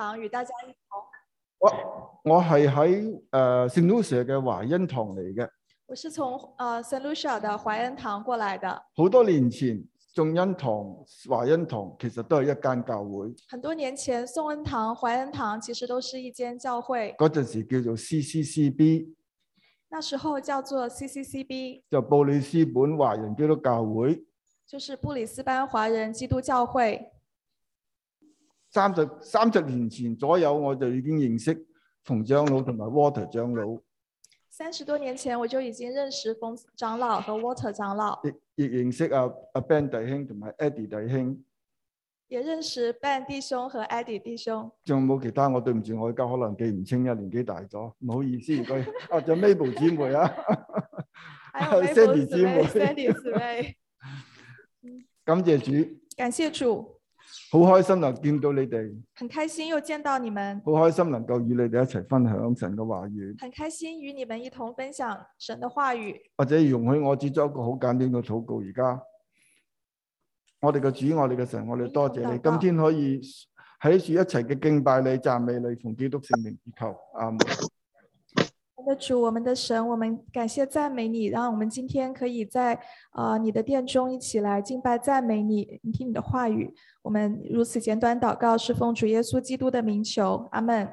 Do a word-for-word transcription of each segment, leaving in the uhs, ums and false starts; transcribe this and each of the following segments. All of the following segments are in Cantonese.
堂與大家一同。 我我係喺誒聖路舍嘅華恩堂嚟嘅。 我是從呃聖路舍的懷恩堂過來的。 好多年前，眾恩堂、華恩堂其實都係一間教會。 很多年前，宋恩堂、懷恩堂其實都是一間教會。 嗰陣時叫做 C C C B。 那時候叫做 C C C B。 就布里斯本華人基督教會。 就是布里斯班華人基督教會。 三十三十年前左右，我就已經認識馮長老同埋 Water 長老。 三十多年前，我就已經認識馮長老和 Water 長老。 亦亦認識阿阿 Ben 弟兄同埋 Eddie 弟兄。也認識 Ben 弟兄和 Eddie 弟兄。 仲有冇其他？我對唔住，我而家可能記唔清，因年紀大咗，唔好意思。如果啊，仲有 Mabel 姊妹啊， 還有 Sandy 姊妹 ，Sandy 姊妹。 感謝主。 感謝主。 好開心能見到你哋， 很開心又見到你們， 好開心能夠與你哋一齊分享神嘅話語， 很開心與你們一同分享神的話語。 或者容許我只做一個好簡單嘅禱告。而家我哋嘅主，我哋嘅神，我哋多謝你，今天可以喺處一齊嘅敬拜你、讚美你，奉基督聖名而求，阿門。 我們的主，我們的神，我們感謝讚美你，讓我們今天可以在啊、呃、你的殿中一起來敬拜讚美你，聆聽你的話語。我們如此簡短禱告，是奉主耶穌基督的名求，阿門。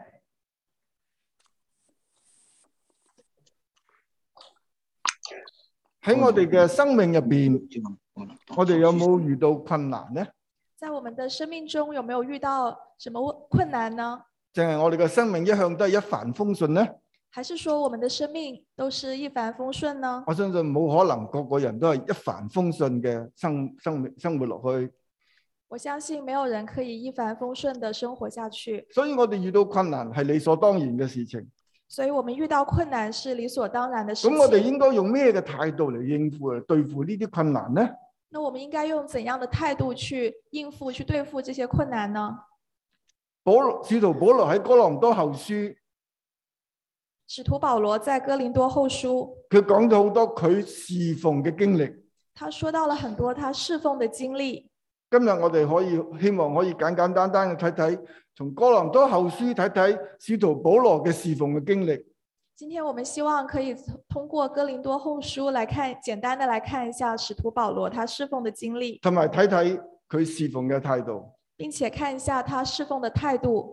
喺我哋嘅生命入邊，我哋有冇遇到困難呢？ 在我們的生命中，有沒有遇到什麼困難呢？ 淨係我哋嘅生命一向都係一帆風順呢？ 還是說我們的生命都是一帆風順呢？ 我相信冇可能個個人都係一帆風順嘅生生命生活落去。 我相信沒有人可以一帆風順的生活下去。 所以我哋遇到困難係理所當然嘅事情。 所以我們遇到困難是理所當然的事情。 咁我哋應該用咩嘅態度嚟應付嚟對付呢啲困難呢？ 那我們應該用怎樣的態度去應付去對付這些困難呢？ 保羅使徒保羅喺哥林多後書。 使徒保羅在哥林多後書， 佢講咗好多佢侍奉嘅經歷。 他說到了很多他侍奉的經歷。 今日我哋可以希望可以簡簡單單嘅睇睇，從哥林多後書睇睇使徒保羅嘅侍奉嘅經歷。 今天我們希望可以通過哥林多後書來看，簡單的來看一下使徒保羅他侍奉的經歷， 同埋睇睇佢侍奉嘅態度， 並且看一下他侍奉的態度。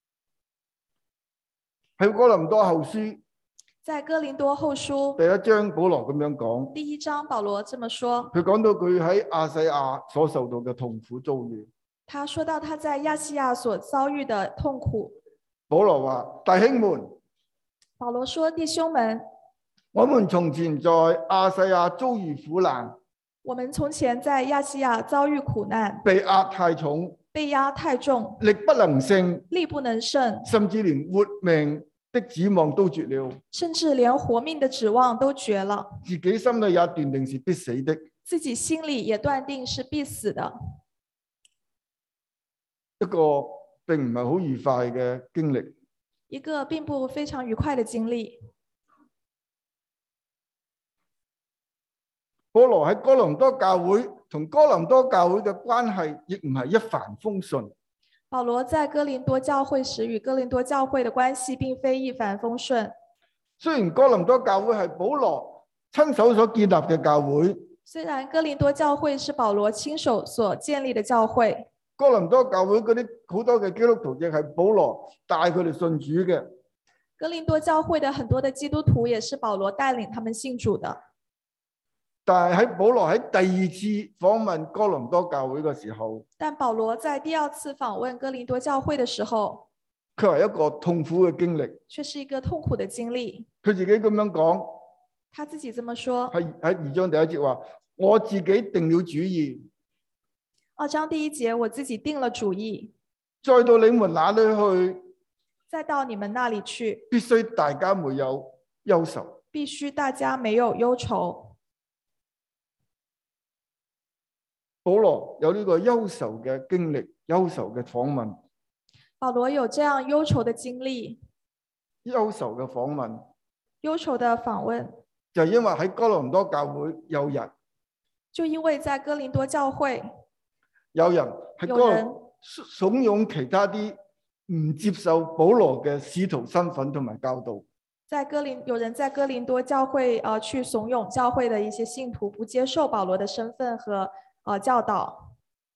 喺哥林多後書， 在哥林多後書第一章保羅咁樣講。 第一章保羅這麼說。 佢講到佢喺亞細亞所受到嘅痛苦遭遇。 他說到他在亞細亞所遭遇的痛苦。 保羅話：弟兄們， 保羅說弟兄們， 我們從前在亞細亞遭遇苦難。 我們從前在亞細亞遭遇苦難， 被壓太重， 被壓太重， 力不能勝， 力不能勝， 甚至連活命的指望都絕了， 甚至連活命的指望都絕了， 自己心裏也斷定是必死的， 自己心裏也斷定是必死的， 一個並唔係好愉快嘅經歷， 一個並不非常愉快的經歷。 保羅喺哥林多教會同哥林多教會嘅關係亦唔係一帆風順。 保羅在哥林多教會時與哥林多教會的關係並非一帆風順。 雖然哥林多教會係保羅親手所建立嘅教會， 雖然哥林多教會是保羅親手所建立的教會， 哥林多教會嗰啲好多嘅基督徒亦係保羅帶佢哋信主嘅。 哥林多教會的很多的基督徒也是保羅帶領他們信主的。 但係喺保羅喺第二次訪問哥林多教會嘅時候， 但保羅在第二次訪問哥林多教會的時候， 佢係一個痛苦嘅經歷， 卻是一個痛苦的經歷。 佢自己咁樣講， 他自己這麼說， 喺喺二章第一節話：我自己定了主意。 二章第一節，我自己定了主意， 再到你們那裏去， 再到你們那裏去， 必須大家沒有憂愁， 必須大家沒有憂愁。 保羅有呢個憂愁嘅經歷，憂愁嘅訪問。 保羅有這樣憂愁的經歷， 憂愁嘅訪問， 憂愁的訪問， 就因為喺哥林多教會有人， 就因為在哥林多教會有人喺有人嗰度慫恿其他啲唔接受保羅嘅使徒身份同埋教導。 在哥林有人在哥林多教會呃去慫恿教會的一些信徒不接受保羅的身份和呃教導。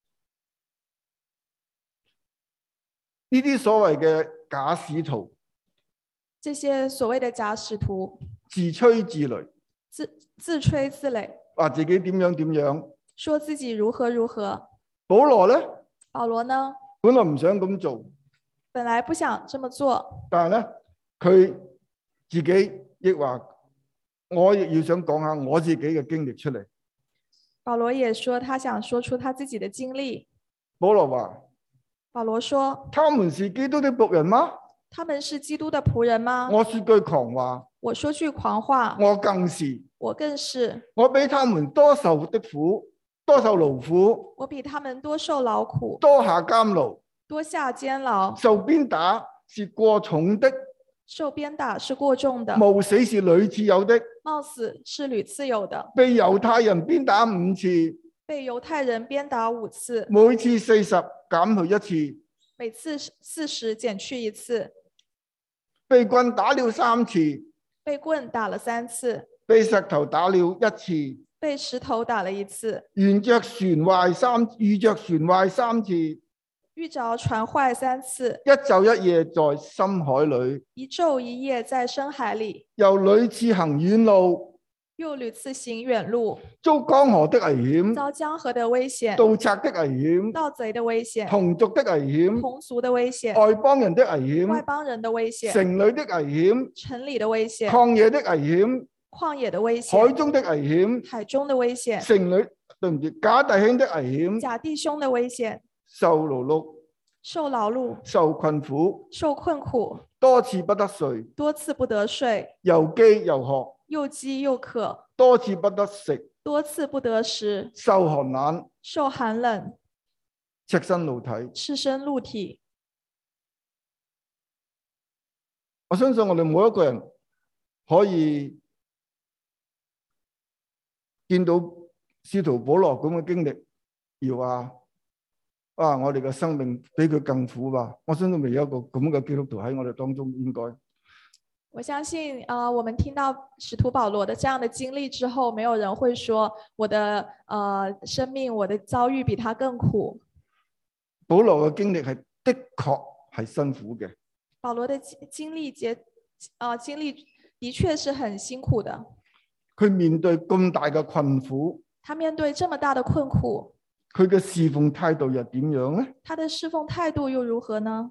呢啲所謂嘅假使徒， 這些所謂的假使徒自吹自擂， 自自吹自擂， 話自己點樣點樣， 說自己如何如何。 保羅咧， 保羅呢， 本來唔想咁做， 本來不想這麼做， 但係咧佢自己亦話，我亦要想講下我自己嘅經歷出嚟。 保羅也說他想說出他自己的經歷。 保羅話， 保羅說， 他們是基督的僕人嗎？ 他們是基督的僕人嗎？ 我說句狂話， 我說句狂話， 我更是， 我更是， 我比他們多受的苦，多受勞苦， 我比他們多受勞苦， 多下監牢， 多下監牢， 受鞭打是過重的， 受鞭打是過重的， 冒死是屢次有的， 冒死是屢次有的， 被猶太人鞭打五次， 被猶太人鞭打五次， 每次四十減去一次， 每次四十減去一次， 被棍打了三次， 被棍打了三次， 被石頭打了一次， 被石頭打了一次， 沿着船壞三遇着船壞三次， 遇着船壞三次， 一晝一夜在深海裏， 一晝一夜在深海裡， 又屢次行遠路， 又屢次行遠路， 遭江河的危險， 遭江河的危險， 盜賊的危險， 盜賊的危險， 同族的危險， 同族的危險， 外邦人的危險， 外邦人的危險， 城裏的危險， 城裡的危險， 曠野的危險， 曠野的危險， 海中的危險， 海中的危險， 城裏對唔住假弟兄的危險， 假弟兄的危險， 受勞碌， 受勞碌， 受困苦， 受困苦， 多次不得睡， 多次不得睡， 又飢又渴， 又飢又渴， 多次不得食， 多次不得食， 受寒冷， 受寒冷， 赤身露體。 赤身露體。 我相信我哋每一個人可以見到使徒保羅咁嘅經歷，而話啊，我哋嘅生命比佢更苦吧。我相信未有一個咁嘅基督徒喺我哋當中，應該。 我相信啊、呃，我們聽到使徒保羅的這樣的經歷之後，沒有人會說我的呃生命、我的遭遇比他更苦。 保羅嘅經歷係的確係辛苦嘅。 保羅的經歷結啊、呃、經歷的確是很辛苦的。 佢面對咁大嘅困苦， 他面對這麼大的困苦， 佢嘅侍奉態度又點樣呢？ 他的侍奉態度又如何呢？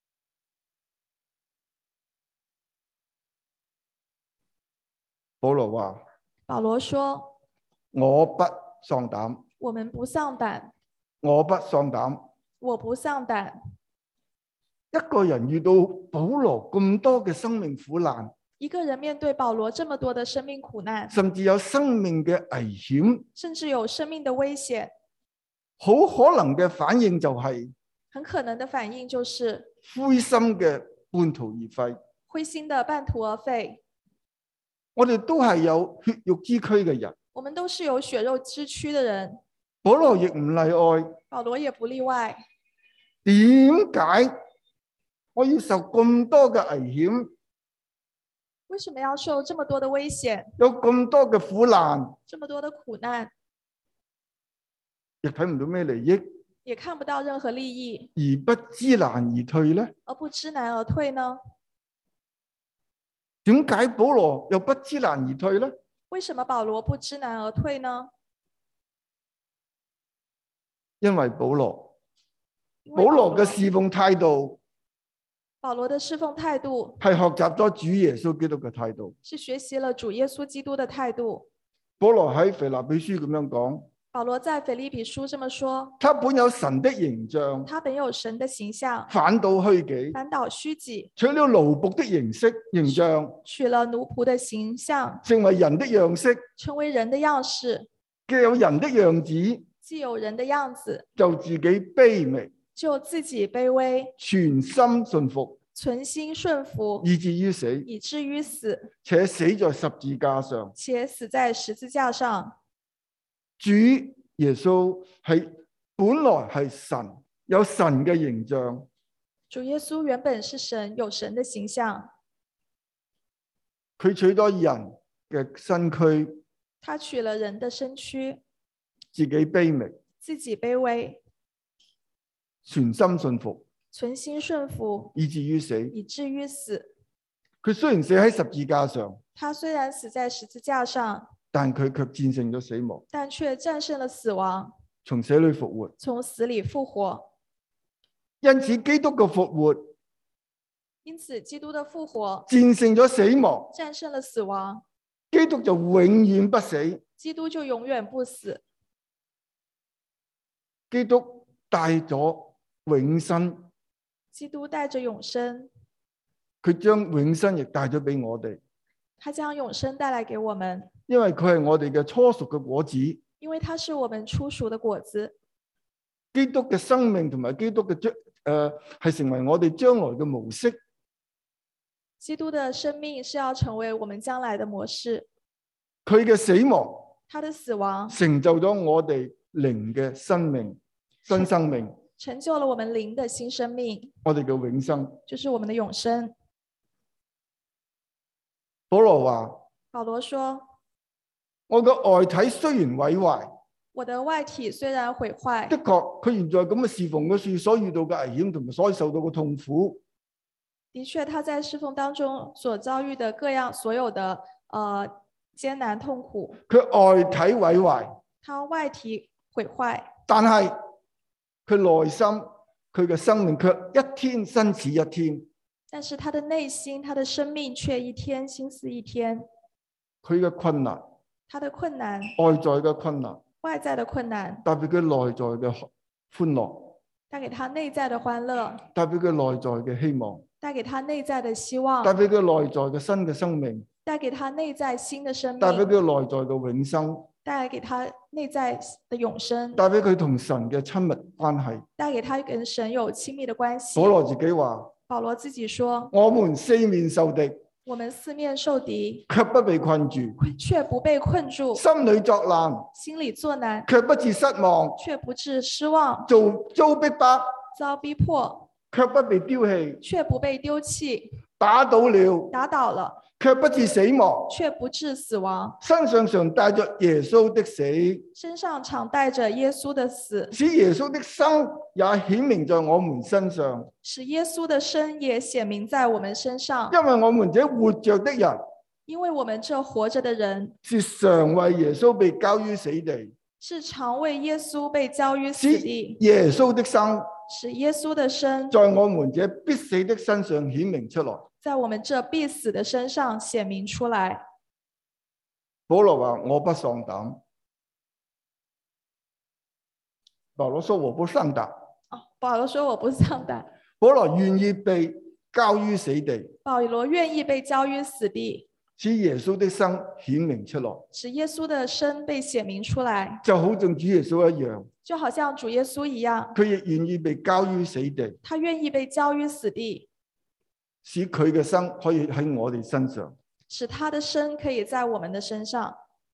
保羅話： 保羅說， 我不喪膽。 我們不喪膽。 我不喪膽。 我不喪膽。 一個人遇到保羅咁多嘅生命苦難， 一個人面對保羅這麼多的生命苦難， 甚至有生命嘅危險， 甚至有生命的危險， 好可能嘅反應就係， 很可能的反應就是灰心嘅半途而廢。 灰心的半途而廢。 我哋都係有血肉之軀嘅人， 我們都是有血肉之軀的人， 保羅亦唔例外。 保羅也不例外。 點解我要受咁多嘅危險？ 為什麼要受這麼多的危險？ 有咁多嘅苦難， 這麼多的苦難， 亦睇唔到咩利益， 也看不到任何利益， 而不知難而退呢？ 而不知難而退呢？ 點解保羅又不知難而退呢？ 為什麼保羅不知難而退呢？ 因為保羅，保羅嘅侍奉態度， 保羅的侍奉態度係學習咗主耶穌基督嘅態度， 是學習了主耶穌基督的態度。 保羅喺腓立比書咁樣講， 保羅在腓立比書這麼說： 他本有神的形象， 他本有神的形象， 反倒虛己， 反倒虛己， 取了奴僕的形式形象， 取了奴僕的形象， 成為人的樣式， 成為人的樣式， 既有人的樣子， 既有人的樣子， 就自己卑微， 就自己卑微， 全心順服， 存心順服， 以至於死， 以至於死， 且死在十字架上。 且死在十字架上。 主耶穌係本來係神，有神嘅形象， 主耶穌原本是神，有神的形象， 佢取咗人嘅身軀， 他取了人的身軀， 自己卑微， 自己卑微， 全心順服， 存心順服， 以至於死。 以至於死。 佢雖然死喺十字架上， 他雖然死在十字架上， 但佢卻戰勝咗死亡， 但卻戰勝了死亡， 從死裏復活。 從死裏復活。 因此，基督嘅復活， 因此基督的復活戰勝咗死亡， 戰勝了死亡， 基督就永遠不死。 基督就永遠不死。 基督帶咗永生， 基督帶着永生， 佢將永生亦帶咗俾我哋。 他將永生帶來給我們， 因為佢係我哋嘅初熟嘅果子。 因為他是我們初熟的果子。 基督嘅生命同埋基督嘅將誒係成為我哋將來嘅模式。 基督的生命是要成為我們將來的模式。 佢嘅死亡， 他的死亡成就咗我哋靈嘅生命，新生命， 成就了我們靈的新生命， 我哋嘅永生。 就是我們的永生。 保羅話： 保羅說， 我嘅外體雖然毀壞， 我的外體雖然毀壞， 的確佢現在咁嘅侍奉嘅事所遇到嘅危險同埋所受到嘅痛苦， 的確他在侍奉當中所遭遇的各樣所有的呃艱難痛苦， 佢外體毀壞， 他外體毀壞， 但係佢內心佢嘅生命卻一天新似一天。 但是他的內心他的生命卻一天新似一天。 佢嘅困難， 他的困難， 外在嘅困難， 外在的困難， 代表佢內在嘅歡樂， 帶給他內在的歡樂， 代表佢內在嘅希望， 帶給他內在的希望， 代表佢內在嘅新嘅生命， 帶給他內在新的生命， 代表佢內在嘅永生， 帶給他內在的永生， 代表佢同神嘅親密關係。 帶給他跟神有親密的關係。 保羅自己話： 保羅自己說， 我們四面受敵， 我們四面受敵， 卻不被困住； 卻不被困住， 心裏作難， 心裏作難， 卻不致失望； 卻不致失望， 做遭逼迫， 遭逼迫， 卻不被丟棄； 卻不被丟棄， 打倒了， 打倒了， 卻不致死亡； 卻不致死亡， 身上常帶着耶穌的死， 身上常帶着耶穌的死， 使耶穌的生也顯明在我們身上。 使耶穌的生也顯明在我們身上。 因為我們這活着的人， 因為我們這活着的人， 是常為耶穌被交於死地， 是常為耶穌被交於死地。 耶穌的生， 使耶穌的生在我們這必死的身上顯明出來。 在我們這必死的身上顯明出來。 保羅話：我不喪膽。保羅說：我不喪膽。 哦，保羅說：我不喪膽。 保羅願意被交於死地。 保羅願意被交於死地， 使耶穌的生顯明出來。 使耶穌的生被顯明出來， 就好像主耶穌一樣。 就好像主耶穌一樣， 佢亦願意被交於死地。 他願意被交於死地， 使佢嘅生可以喺我哋身上， 使他的生可以在我們的身上。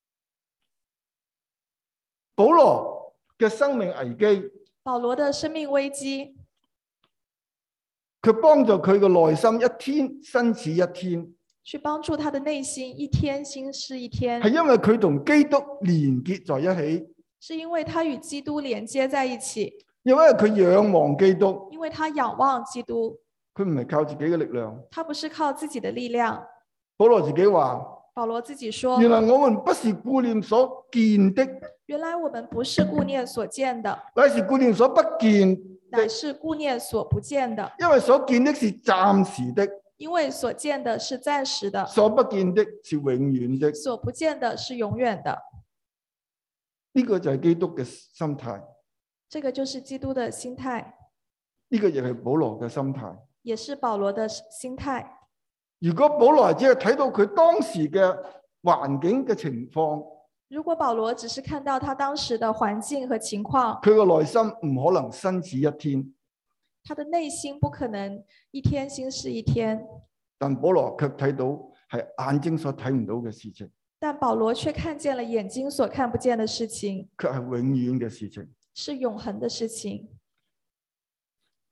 保羅嘅生命危機， 保羅的生命危機， 佢幫助佢嘅內心一天新似一天， 去幫助他的內心一天新似一天， 係因為佢同基督連結在一起， 是因為他與基督連接在一起， 因為佢仰望基督， 因為他仰望基督， 佢唔係靠自己嘅力量。 他不是靠自己的力量。 保羅自己話： 保羅自己說， 原來我們不是顧念所見的， 原來我們不是顧念所見的， 乃是顧念所不見， 乃是顧念所不見的。 因為所見的是暫時的， 因為所見的是暫時的， 所不見的是永遠的。 所不見的是永遠的。 呢個就係基督嘅心態， 這個就是基督的心態， 呢個亦係保羅嘅心態。 也是保羅的心態。 如果保羅只係睇到佢當時嘅環境嘅情況， 如果保羅只是看到他當時的環境和情況， 佢個內心唔可能新似一天， 他的內心不可能一天新似一天。 但保羅卻睇到係眼睛所睇唔到嘅事情， 但保羅卻看見了眼睛所看不見的事情， 卻係永遠嘅事情。 是永恆的事情。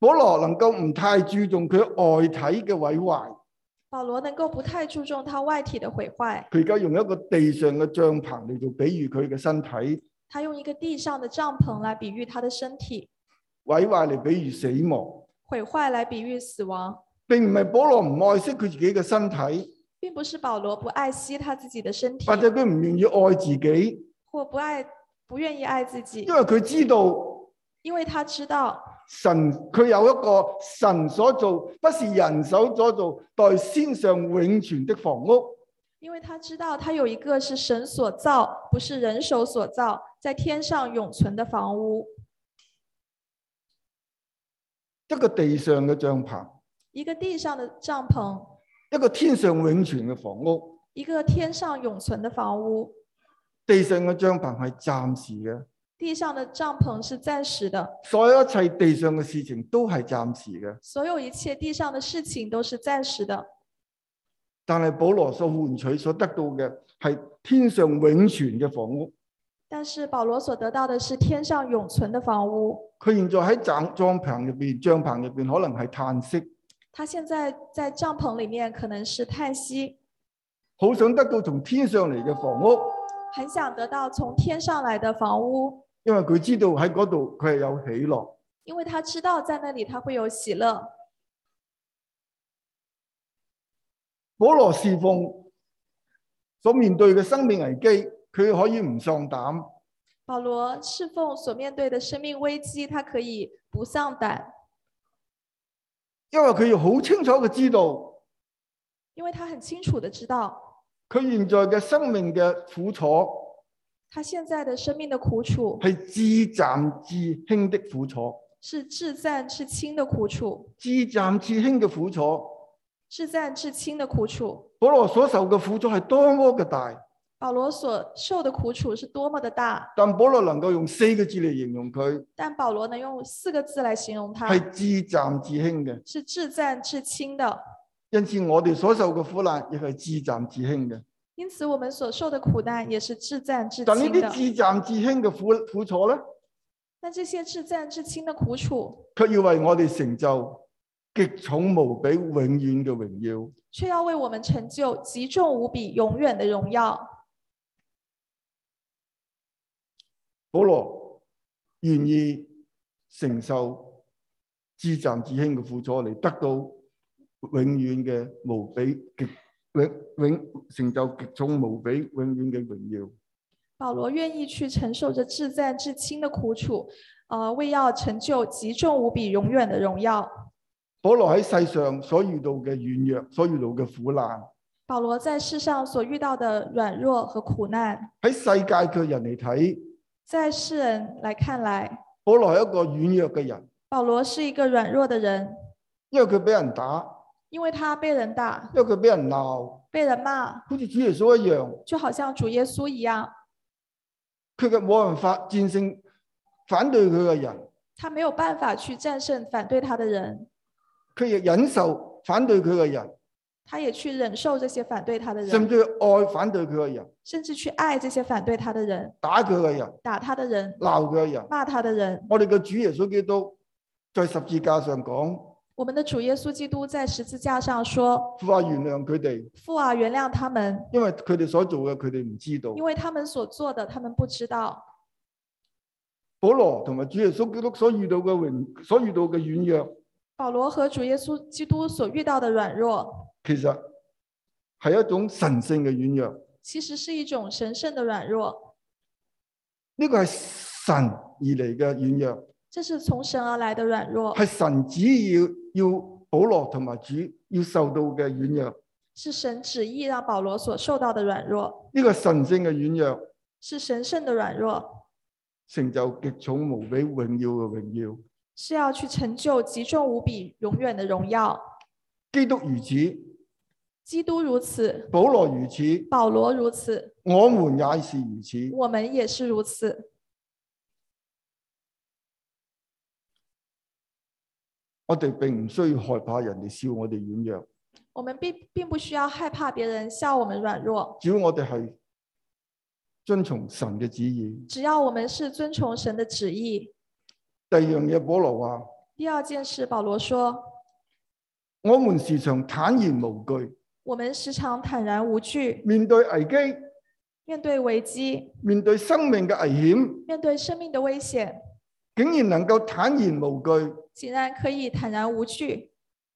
保羅能夠唔太注重佢外體嘅毀壞， 保羅能夠不太注重他外體的毀壞。 佢而家用一個地上嘅帳篷嚟做比喻佢嘅身體， 他用一個地上的帳篷來比喻他的身體， 毀壞嚟比喻死亡， 毀壞來比喻死亡， 並唔係保羅唔愛惜佢自己嘅身體， 並不是保羅不愛惜他自己的身體， 或者佢唔願意愛自己， 或不愛不願意愛自己， 因為佢知道。 因為他知道神佢有一個神所做，不是人手所做，在天上永存的房屋。 因為他知道他有一個是神所造，不是人手所造，在天上永存的房屋。 一個地上嘅帳篷， 一個地上的帳篷， 一個天上永存嘅房屋， 一個天上永存的房屋。 地上嘅帳篷係暫時嘅。 地上的帳篷是暫時的， 所有一切地上嘅事情都係暫時嘅。 所有一切地上的事情都是暫時的。 但係保羅所換取、所得到嘅係天上永存嘅房屋。 但是保羅所得到的是天上永存的房屋。 佢現在喺帳帳篷入邊，帳篷入邊可能係嘆息。 他現在在帳篷裡面可能是嘆息， 好想得到從天上嚟嘅房屋， 很想得到從天上來的房屋。 因為佢知道喺嗰度佢係有喜樂， 因為他知道在那裡他會有喜樂。 保羅侍奉所面對嘅生命危機，佢可以唔喪膽。 保羅侍奉所面對的生命危機，他可以不喪膽， 因為佢要好清楚嘅知道， 因為他很清楚的知道， 佢現在嘅生命嘅苦楚。 他現在的生命的苦楚係至暫至輕的苦楚， 是至暫至輕的苦楚， 至暫至輕嘅苦楚， 至暫至輕的苦楚。 保羅所受嘅苦楚係多麼嘅大， 保羅所受的苦楚是多麼的大， 但保羅能夠用四個字嚟形容佢， 但保羅能用四個字來形容他， 係至暫至輕嘅， 是至暫至輕的。 因此我哋所受嘅苦難亦係至暫至輕嘅。 因此我們所受的苦難也是至暫至輕的。 但呢啲至暫至輕嘅苦苦楚咧， 但這些至暫至輕的苦楚， 卻要為我哋成就極重無比永遠嘅榮耀， 卻要為我們成就極重無比永遠的榮耀。 保羅願意承受至暫至輕嘅苦楚嚟得到永遠嘅無比極永永成就極重無比永遠嘅榮耀。 保羅願意去承受着至暫至輕的苦楚，呃，為要成就極重無比永遠的榮耀。 保羅喺世上所遇到嘅軟弱，所遇到嘅苦難， 保羅在世上所遇到的軟弱和苦難， 喺世界嘅人嚟睇， 在世人來看來， 保羅係一個軟弱嘅人。 保羅是一個軟弱的人， 因為佢俾人打， 因為他被人打， 因為佢俾人鬧， 被人罵， 好似主耶穌一樣， 就好像主耶穌一樣， 佢嘅冇辦法戰勝反對佢嘅人， 他沒有辦法去戰勝反對他的人， 佢亦忍受反對佢嘅人， 他也去忍受這些反對他的人， 甚至愛反對佢嘅人， 甚至去愛這些反對他的人， 打佢嘅人， 打他的人， 鬧佢嘅人， 罵他的人。 我哋嘅主耶穌基督在十字架上講， 我們的主耶穌基督在十字架上說， 父啊，原諒佢哋， 父啊，原諒他們， 因為佢哋所做嘅佢哋唔知道。 因為他們所做的他們不知道。 保羅同埋主耶穌基督所遇到嘅榮，所遇到嘅軟弱， 保羅和主耶穌基督所遇到的軟弱， 其實係一種神聖嘅軟弱。 其實是一種神聖的軟弱。 呢個係神而嚟嘅軟弱， 這是從神而來的軟弱， 係神旨意要要保羅同埋主要受到嘅軟弱。 是神旨意讓保羅所受到的軟弱。 呢個神聖嘅軟弱， 是神聖的軟弱， 成就極重無比榮耀嘅榮耀。 是要去成就極重無比永遠的榮耀。 基督如此， 基督如此， 保羅如此， 保羅如此， 我們也是如此。 我們也是如此。 我哋並唔需要害怕人哋笑我哋軟弱， 我們並並不需要害怕別人笑我們軟弱， 只要我哋係遵從神嘅旨意。 只要我們是遵從神的旨意。 第二樣嘢，保羅話第二件事，保羅說， 我們時常坦然無懼， 我們時常坦然無懼， 面對危機， 面對危機， 面對生命嘅危險， 面對生命的危險， 竟然能夠坦然無懼。 竟然可以坦然無懼。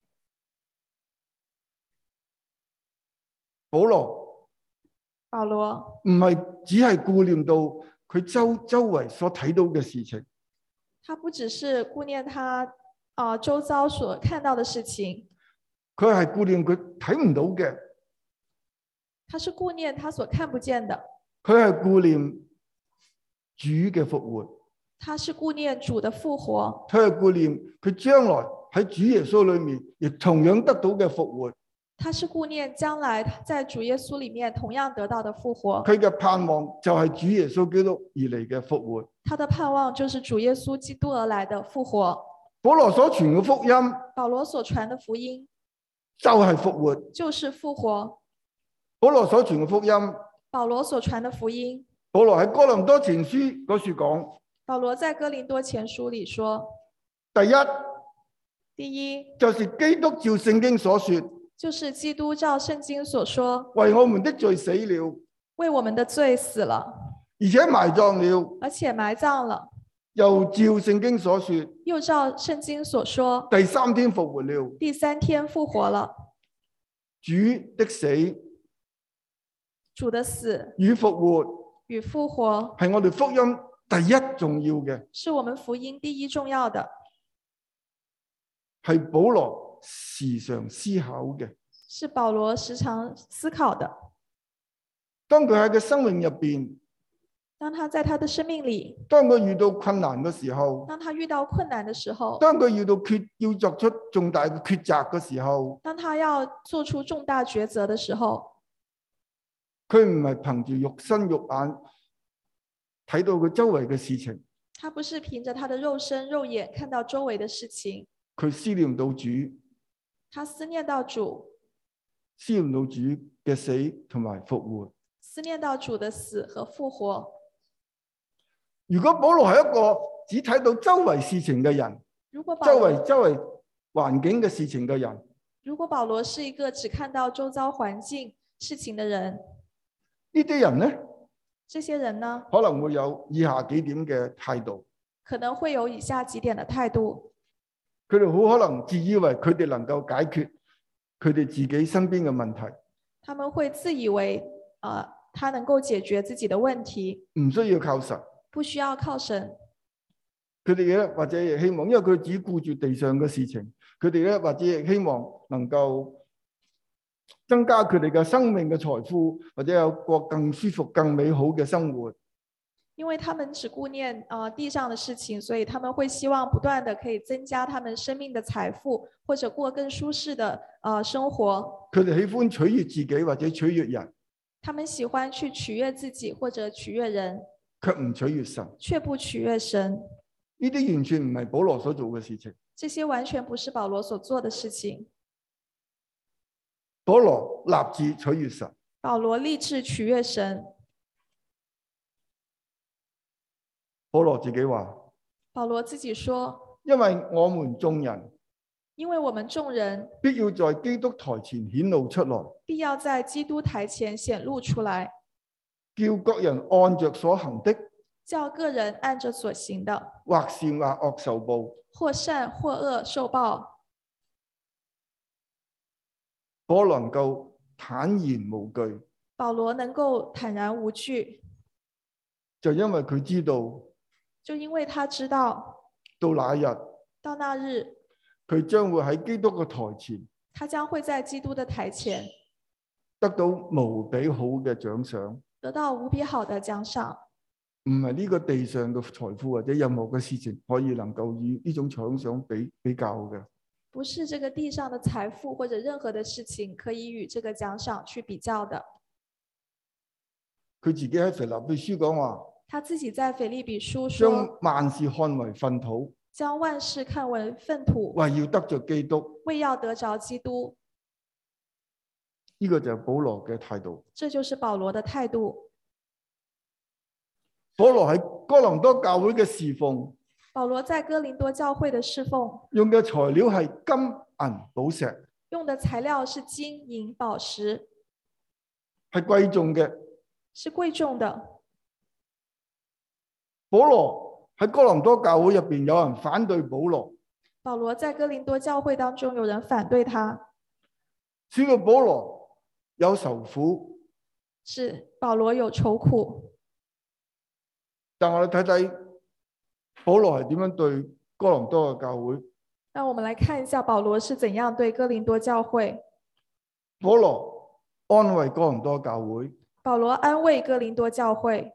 保羅保羅唔係只係顧念到佢周周圍所睇到嘅事情， 他不只是顧念他啊、呃、周遭所看到的事情， 佢係顧念佢睇唔到嘅， 他是顧念他所看不見的， 佢係顧念主嘅復活， 他是顧念主的復活， 佢係顧念佢將來喺主耶穌裏面亦同樣得到嘅復活。 他是顧念將來在主耶穌裏面同樣得到的復活。 佢嘅盼望就係主耶穌基督而嚟嘅復活。 他的盼望就是主耶穌基督而來的復活。 保羅所傳嘅福音， 保羅所傳的福音就係復活， 就是復活。 保羅所傳嘅福音， 保羅所傳的福音。 保羅喺哥林多前書嗰處講， 保羅在哥林多前書裏說， 第一， 第一就是基督照聖經所說。 就是基督照聖經所說， 為我們的罪死了， 為我們的罪死了， 而且埋葬了， 而且埋葬了， 又照聖經所說， 又照聖經所說， 第三天復活了， 第三天復活了。 主的死， 主的死與復活， 與復活係我哋福音第一重要嘅， 是我們福音第一重要的， 係保羅時常思考嘅， 是保羅時常思考的。 當佢喺佢生命入邊， 當他在他的生命裏， 當佢遇到困難嘅時候， 當他遇到困難的時候， 當佢遇到決要作出重大嘅抉擇嘅時候， 當他要做出重大抉擇的時候， 佢唔係憑住肉身肉眼睇到佢周圍嘅事情， 他不是憑着他的肉身肉眼看到周圍的事情， 佢思念到主。 他思念到主， 思念到主嘅死同埋復活。 思念到主的死和復活。 如果保羅係一個只睇到周圍事情嘅人， 如果周圍周圍環境嘅事情嘅人， 如果保羅是一個只看到周遭環境事情的人， 呢啲人呢？ 這些人呢， 可能會有以下幾點嘅態度。 可能會有以下幾點的態度。 佢哋好可能自以為佢哋能夠解決佢哋自己身邊嘅問題。 他們會自以為，呃，他能夠解決自己的問題， 唔需要靠神， 不需要靠神。 佢哋咧或者亦希望，因為佢只顧住地上嘅事情，佢哋咧或者亦希望能夠增加佢哋嘅生命嘅財富，或者有過更舒服、更美好嘅生活。 因為他們只顧念呃地上的事情，所以他們會希望不斷的可以增加他們生命的財富，或者過更舒適的呃生活。 佢哋喜歡取悅自己或者取悅人， 他們喜歡去取悅自己或者取悅人， 卻唔取悅神， 卻不取悅神。 呢啲完全唔係保羅所做嘅事情。 這些完全不是保羅所做的事情。 保羅立志取悅神。 保羅立志取悅神。 保羅自己話， 保羅自己說， 因為我們眾人， 因為我們眾人必要在基督台前顯露出來， 必要在基督台前顯露出來， 叫各人按着所行的， 叫個人按着所行的， 或善或惡受報， 或善或惡受報。 我能夠坦然無懼， 保羅能夠坦然無懼， 就因為佢知道， 就因為他知道， 到那日， 到那日， 佢將會喺基督嘅台前， 他將會在基督的台前得到無比好嘅獎賞， 得到無比好的獎賞。 唔係呢個地上嘅財富或者任何嘅事情可以能夠與呢種獎賞比比較嘅。 不是這個地上的財富或者任何的事情可以與這個獎賞去比較的。 佢自己喺腓立比書講話， 他自己在腓立比書說， 將萬事看為糞土， 將萬事看為糞土， 為要得着基督， 為要得着基督。 呢個就係保羅嘅態度。 這就是保羅的態度。 保羅喺哥林多教會嘅侍奉， 保羅在哥林多教會的侍奉， 用嘅材料係金銀寶石， 用的材料是金銀寶石， 係貴重嘅。 是貴重的。 保羅喺哥林多教會入邊，有人反對保羅。 保羅在哥林多教會當中，有人反對他， 使到保羅有愁苦。 是保羅有愁苦。 但我哋睇睇保羅係點樣對哥林多嘅教會。 讓我們來看一下保羅是怎樣對哥林多教會。 保羅安慰哥林多教會。 保羅安慰哥林多教會。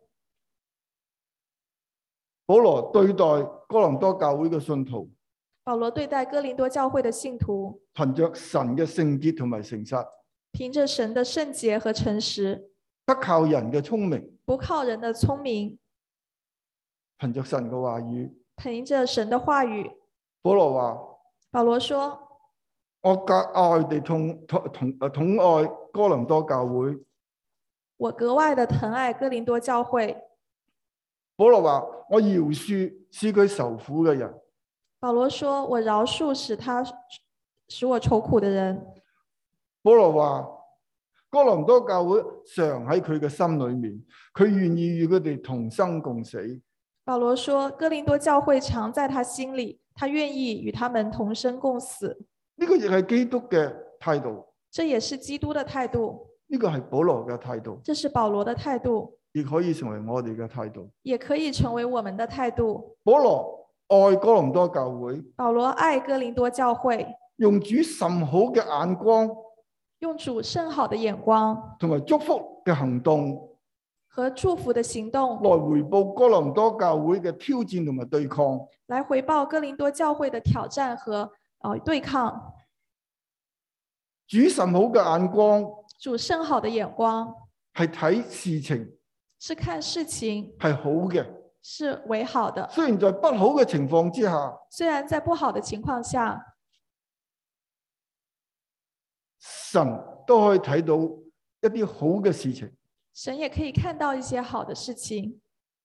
保羅對待哥林多教會嘅信徒。 保羅對待哥林多教會的信徒， 憑着神嘅聖潔同埋誠實， 憑着神的聖潔和誠實， 不靠人嘅聰明， 不靠人的聰明， 憑着神嘅話語， 憑着神的話語。 保羅話： 保羅說， 我格外地痛痛痛誒痛愛哥林多教會。 我格外的疼愛哥林多教會。 保羅話：我饒恕使佢受苦嘅人。 保羅說，我饒恕使他使我愁苦的人。 保羅話：哥林多教會常喺佢嘅心裏面，佢願意與佢哋同生共死。 保羅說，哥林多教會常在他心裏，他願意與他們同生共死。 呢個亦係基督嘅態度。 這也是基督的態度。 呢個係保羅嘅態度。 這是保羅的態度。 亦可以成為我哋嘅態度。 也可以成為我們的態度。 保羅愛哥林多教會， 保羅愛哥林多教會， 用主甚好嘅眼光， 用主甚好的眼光， 同埋祝福嘅行動， 和祝福的行動， 來回報哥林多教會嘅挑戰同埋對抗， 來回報哥林多教會的挑戰和呃對抗。 主甚好嘅眼光， 主甚好的眼光， 係睇事情， 是看事情係好嘅。 是為好的， 雖然在不好嘅情況之下， 雖然在不好的情況下， 神都可以睇到一啲好嘅事情。 神也可以看到一些好的事情。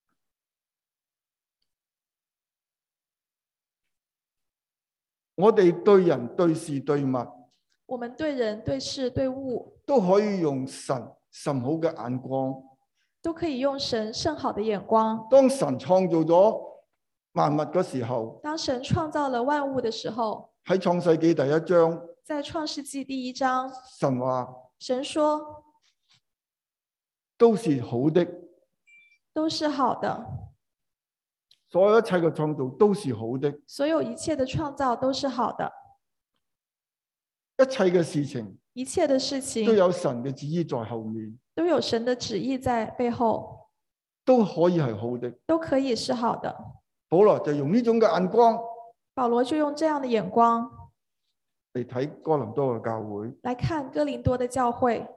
我哋對人對事對物， 我們對人對事對物， 都可以用神甚好嘅眼光。 都可以用神甚好的眼光。 當神創造咗萬物嘅時候， 當神創造了萬物的時候， 喺創世紀第一章， 在創世紀第一章， 神話神說都是好的， 都是好的， 所有一切嘅創造都是好的， 所有一切的創造都是好的， 一切嘅事情， 一切的事情都有神嘅旨意在後面， 都有神的旨意在背後， 都可以係好的， 都可以是好的。 保羅就用呢種嘅眼光， 保羅就用這樣的眼光嚟睇哥林多嘅教會， 來看哥林多的教會。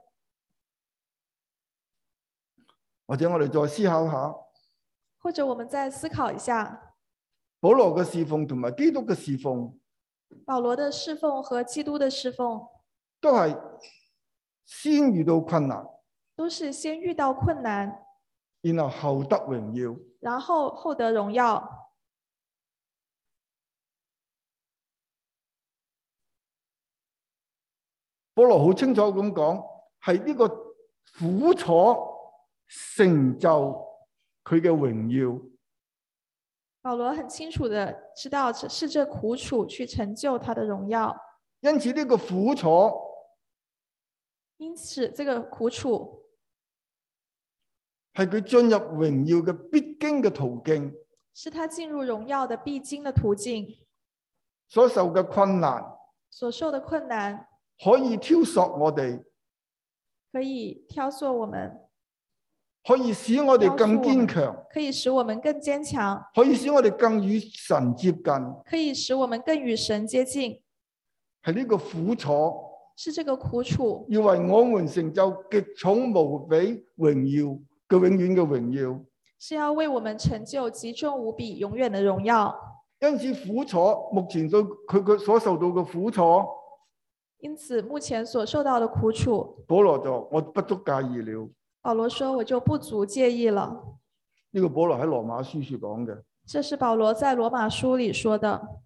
或者我哋再思考下， 或者我們再思考一下， 保羅嘅侍奉同埋基督嘅侍奉， 保羅的侍奉和基督的侍奉， 都係先遇到困難， 都是先遇到困難， 然後後得榮耀， 然後後得榮耀。 保羅好清楚咁講，係呢個苦楚成就佢嘅榮耀。 保羅很清楚的知道，是這苦楚去成就他的榮耀。 因此呢個苦楚， 因此這個苦楚係佢進入榮耀嘅必經嘅途徑， 是他進入榮耀的必經的途徑。 所受嘅困難， 所受的困難可以挑唆我哋， 可以挑唆我們， 可以使我哋更堅強， 可以使我們更堅強， 可以使我哋更與神接近， 可以使我們更與神接近。 係呢個苦楚， 是這個苦楚， 要為我們成就極重無比榮耀嘅永遠嘅榮耀， 是要為我們成就極重無比永遠的榮耀。 因此苦楚，目前對佢佢所受到嘅苦楚， 因此目前所受到的苦楚， 保羅就我不足介意了。 保羅說我就不足介意了。 呢個保羅喺羅馬書說講嘅， 這是保羅在羅馬書裏說的。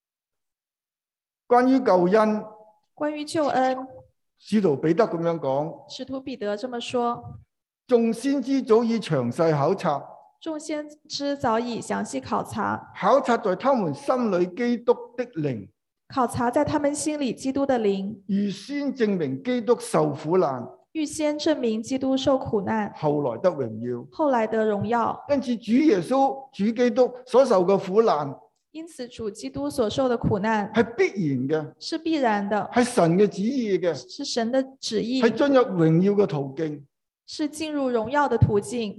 關於救恩， 關於救恩， 使徒彼得咁樣講， 使徒彼得這麼說， 眾先知早已詳細考察， 眾先知早已詳細考察， 考察在他們心裏基督的靈， 考察在他們心裏基督的靈， 預先證明基督受苦難， 預先證明基督受苦難， 後來得榮耀， 後來得榮耀。 因此主耶穌主基督所受嘅苦難， 因此主基督所受的苦難係必然嘅， 是必然的， 係神嘅旨意嘅， 是神的旨意， 係進入榮耀嘅途徑， 是進入榮耀的途徑。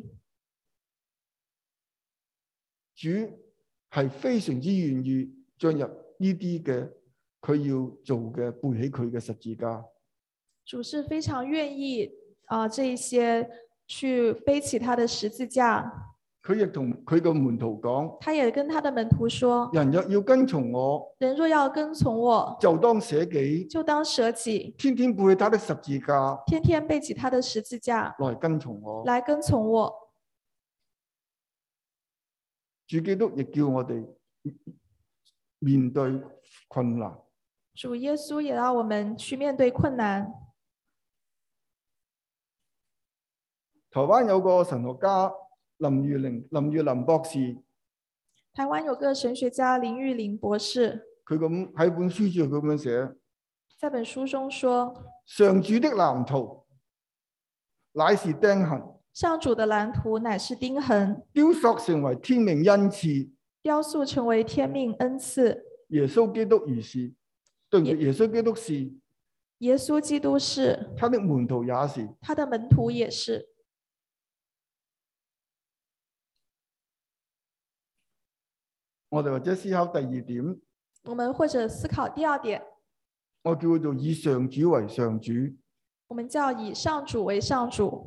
主係非常之願意進入呢啲嘅佢要做嘅背起佢嘅十字架。 主是非常願意啊、呃，這一些去背起他的十字架。 佢亦同佢個門徒講， 他也跟他的門徒說： 人若要跟從我， 人若要跟從我， 就當捨己， 就當捨己， 天天背起他的十字架， 天天背起他的十字架來跟從我。 來跟從我。 主基督亦叫我哋面對困難。 主耶穌也讓我們去面對困難。 台灣有個神學家林玉玲、林玉林博士。 台灣有個神學家林玉玲博士。 佢咁喺本書書佢咁樣寫。 在本書中說： 上主的藍圖乃是釘痕。 上主的藍圖乃是釘痕。 雕塑成為天命恩賜。 雕塑成為天命恩賜。 耶穌基督如是。對唔住，耶穌基督是。 耶穌基督是。 他的門徒也是。 他的門徒也是。 我哋或者思考第二點。 我們或者思考第二點。 我叫做以上主為上主。 我們叫以上主為上主。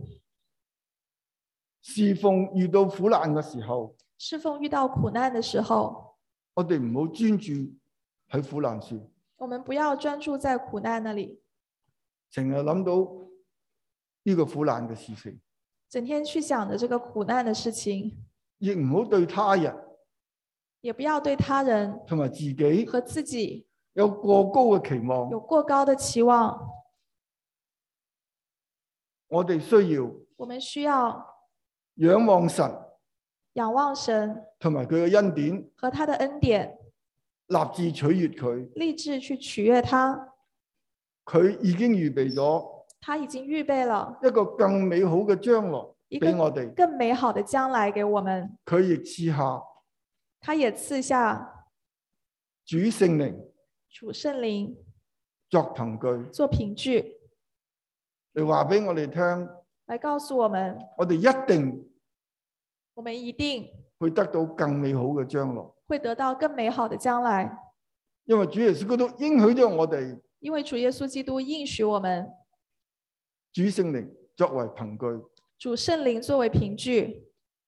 侍奉遇到苦難嘅時候。 侍奉遇到苦難嘅時候。 我哋唔好專注喺苦難處。 我們不要專注在苦難那裡。 成日諗到呢個苦難嘅事情。 整天去想着這個苦難嘅事情。 亦唔好對他人。 也不要對他人同埋自己和自己有過高嘅期望， 有過高的期望。 我哋需要， 我們需要仰望神， 仰望神同埋佢嘅恩典和他的恩典， 立志取悅佢， 立志去取悅他。 佢已經預備咗， 他已經預備了一個更美好嘅將來俾我哋， 更美好的將來給我們。 佢亦賜下。 他也賜下主聖靈， 主聖靈作憑據， 做憑據， 嚟話俾我哋聽， 來告訴我們， 我哋一定， 我們一定會得到更美好嘅將來， 會得到更美好的將來。 因為主耶穌基督應許咗我哋， 因為主耶穌基督應許我們， 主聖靈作為憑據， 主聖靈作為憑據。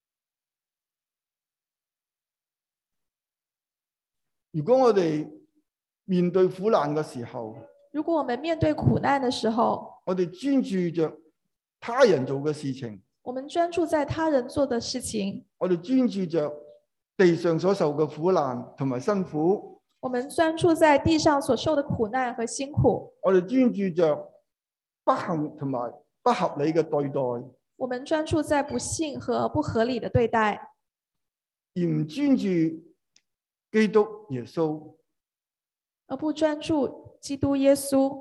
如果我哋面對苦難嘅時候， 如果我們面對苦難嘅時候， 我哋專注着他人做嘅事情， 我們專注在他人做的事情， 我哋專注着地上所受嘅苦難同埋辛苦， 我們專注在地上所受的苦難和辛苦， 我哋專注着不幸同埋不合理嘅對待， 我們專注在不幸和不合理的對待， 而唔專注基督耶穌， 而不專注基督耶穌，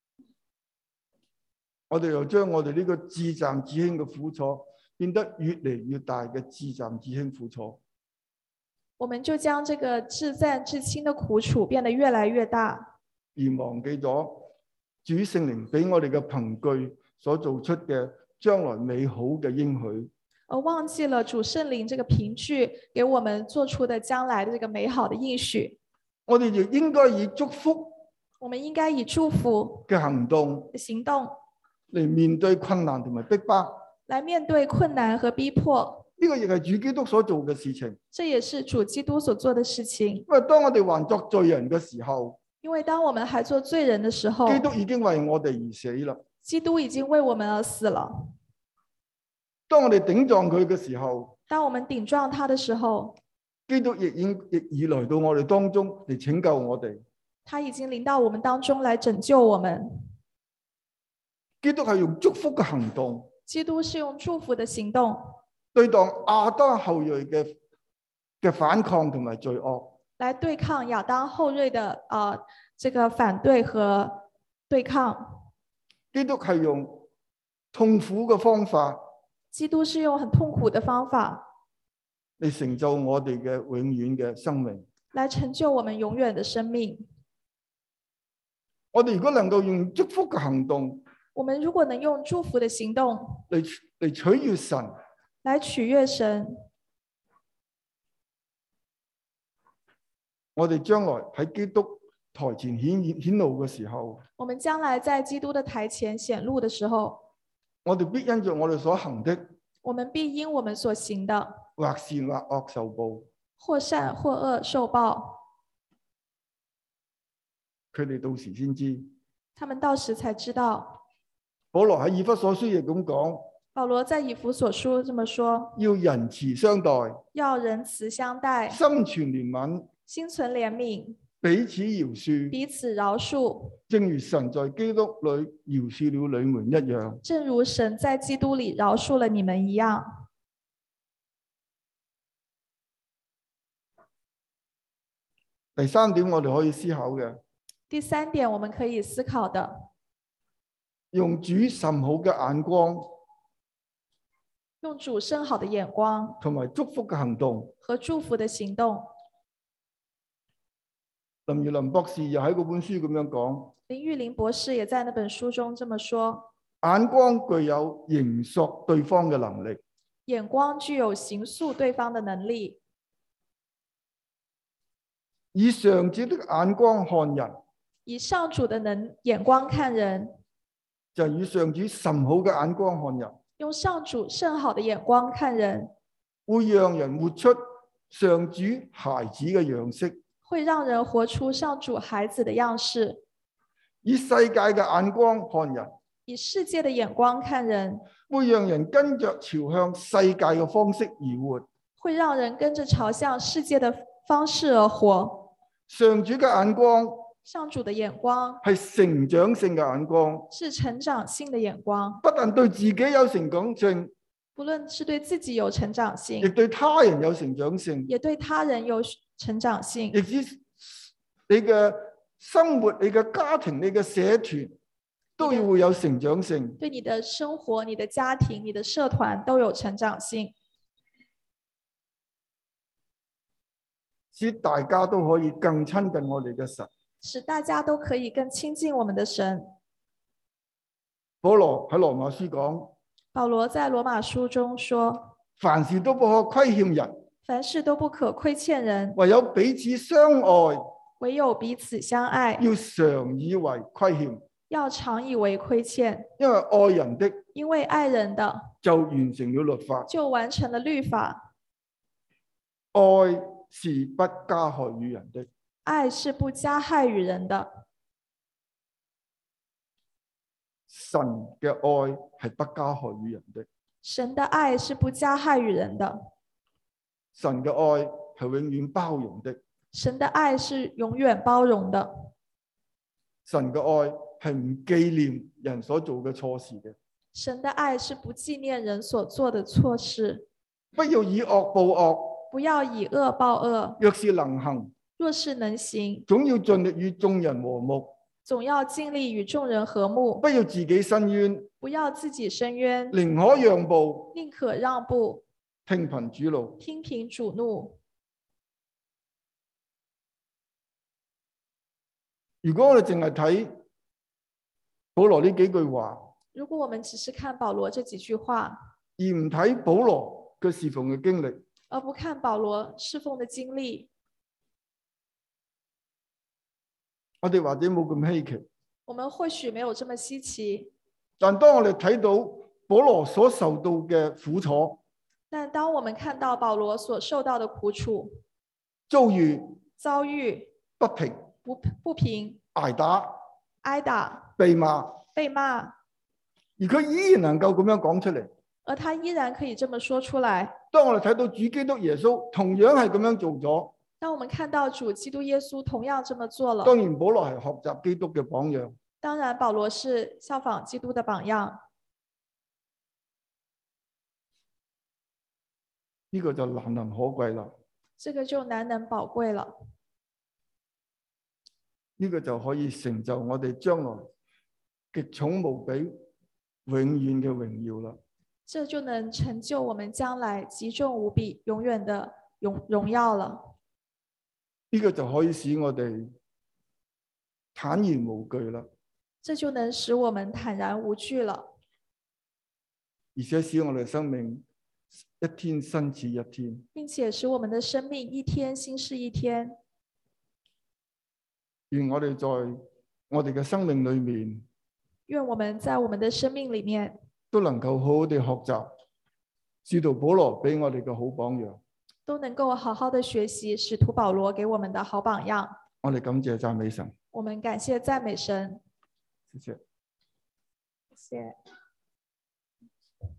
我哋又將我哋呢個至暫至輕嘅苦楚變得越嚟越大嘅至暫至輕苦楚。 我們就將這個至暫至輕的苦楚變得越來越大， 而忘記咗主聖靈俾我哋嘅憑據所做出嘅將來美好嘅應許。 而忘記了主聖靈這個憑據給我們做出的將來的這個美好的應許。 我哋亦應該以祝福， 我們應該以祝福嘅行動行動嚟面對困難同埋逼迫， 來面對困難和逼迫。 呢個亦係主基督所做嘅事情。 這也是主基督所做的事情。 因為當我哋還作罪人嘅時候， 因為當我們還做罪人的時候， 基督已經為我哋而死啦。 基督已經為我們而死了。 當我哋頂撞佢嘅時候， 當我們頂撞他的時候， 基督亦已亦已來到我哋當中嚟拯救我哋。 他已經臨到我們當中來拯救我們。 基督係用祝福嘅行動， 基督是用祝福的行動對抗亞當後裔嘅嘅反抗同埋罪惡， 來對抗亞當後裔的啊、呃、這個反對和對抗。 基督係用痛苦嘅方法， 基督是用很痛苦的方法嚟成就我哋嘅永遠嘅生命， 來成就我們永遠的生命。 我哋如果能夠用祝福嘅行動， 我們如果能用祝福的行動嚟嚟取悅神， 來取悅神， 我哋將來喺基督台前顯顯露嘅時候， 我們將來在基督的台前顯露的時候， 我哋必因着我哋所行的， 我們必因我們所行的， 或善或惡受報。 或善或惡受報。 佢哋到時先知。 他們到時才知道。 保羅喺以弗所書亦咁講， 保羅在以弗所書這麼說， 要仁慈相待， 要仁慈相待， 心存憐憫， 心存憐憫， 彼此饒恕， 彼此饒恕， 正如神在基督裏饒恕了你們一樣。 正如神在基督裏饒恕了你們一樣。 第三點我哋可以思考嘅， 第三點我們可以思考的， 用主甚好嘅眼光， 用主甚好的眼光同埋祝福嘅行動。 和祝福的行動。 林如林博士又喺嗰本書咁樣講， 林玉林博士也在那本書中這麼說， 眼光具有形塑對方嘅能力， 眼光具有形塑對方的能力。 以上主的眼光看人， 以上主的能眼光看人， 就係以上主甚好嘅眼光看人， 用上主甚好的眼光看人， 會讓人活出上主孩子嘅樣式， 會讓人活出上主孩子的樣式。 以世界嘅眼光看人， 以世界的眼光看人， 會讓人跟着朝向世界嘅方式而活， 會讓人跟着朝向世界的方式而活。 上主嘅眼光， 上主的眼光係成長性嘅眼光， 是成長性的眼光， 不但對自己有成長性， 不論是對自己有成長性， 亦對他人有成長性， 也對他人有成長性， 亦指你嘅生活、你嘅家庭、你嘅社團都要會有成長性。 對你的生活、你的家庭、你的社團都有成長性， 使大家都可以更親近我哋嘅神。 使大家都可以更親近我們的神。 保羅喺羅馬書講， 保羅在羅馬書中說， 凡事都不可虧欠人， 凡事都不可虧欠人， 唯有彼此相愛， 唯有彼此相愛， 要常以為虧欠， 要常以為虧欠， 因為愛人的， 因為愛人的就完成了律法， 就完成了律法。 愛是不加害於人的， 愛是不加害於人的。 神嘅愛係不加害於人的， 神的愛是不加害於人的。 神嘅愛係永遠包容的， 神的愛是永遠包容的。 神嘅愛係唔紀念人所做嘅錯事嘅。 神的愛是不紀念人所做的錯事。 不要以惡報惡， 不要以惡報惡。 若是能行， 若是能行， 總要盡力與眾人和睦。 總要盡力與眾人和睦。 不要自己伸冤， 不要自己伸冤， 寧可讓步， 寧可讓步， 聽憑主怒。 聽憑主怒。 如果我哋淨係睇保羅呢幾句話， 如果我們只是看保羅這幾句話， 而唔睇保羅嘅侍奉嘅經歷， 而不看保羅侍奉的經歷， 我哋或者冇咁稀奇。 我們或許沒有這麼稀奇。 但當我哋睇到保羅所受到嘅苦楚， 但當我們看到保羅所受到的苦楚、 遭遇、 遭遇、 不平、 不不平、 挨打、 挨打、 被罵， 被罵， 而佢依然能夠咁樣講出嚟， 而他依然可以這麼說出來。 當我哋睇到主基督耶穌同樣係咁樣做咗， 當我們看到主基督耶穌同樣這麼做了， 當然保羅係學習基督嘅榜樣。 當然保羅是效仿基督的榜樣。 呢個就難能可貴啦。 這個就難能寶貴了。 呢個就可以成就我哋將來極重無比、永遠嘅榮耀啦。 這就能成就我們將來極重無比、永遠的榮榮耀了。 呢個就可以使我哋坦然無懼啦。 這就能使我們坦然無懼了， 而且使我哋生命一天新似一天， 並且使我們的生命一天新似一天。 願我哋在我哋嘅生命裏面， 願我們在我們的生命裏面都能夠好好地學習使徒保羅俾我哋嘅好榜樣， 都能夠好好的學習使徒保羅給我們的好榜樣。 我哋感謝讚美神。 我們感謝讚美神。 謝謝。 謝謝。